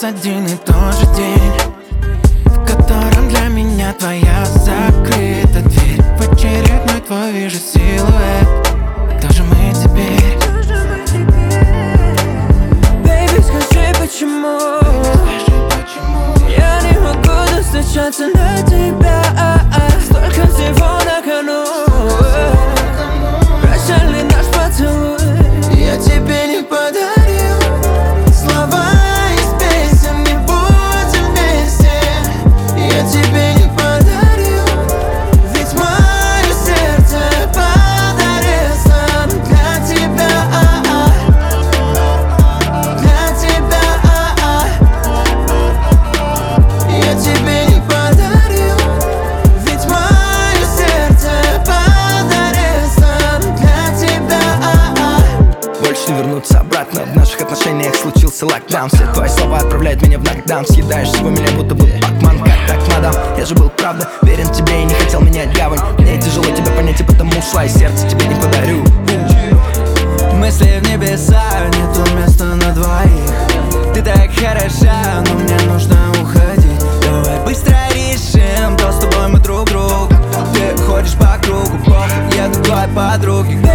один и тот же день, в котором для меня твоя закрыта дверь. В очередной твой вижу силуэт. Кто же мы теперь? Baby, скажи, почему я не могу достучаться до тебя? Столько всего на кону. Прощальный наш поцелуй я тебе не подарил. Слова из песен не будем вместе, я тебе не подарил. Ведь мое сердце подарил сам для тебя. Для тебя я тебе не подарил. Ведь мое сердце подарил сам для тебя. Больше не вернуться обратно. В наших отношениях случился локдаун. Все твои слова отправляют меня в нокдаун. Съедаешь всего меня, будто бы Пакман. Как так, мадам? Я же был, правда, верен тебе и не хотел менять гавань. Мне тяжело тебя понять, и потому ушла, и сердце тебе не подарю. Мысли в небеса, нету места на двоих. Ты так хороша, но мне нужно уходить. Давай быстро решим, то с тобой мы друг другу. Ты ходишь по кругу, плохо еду к твоей подруге.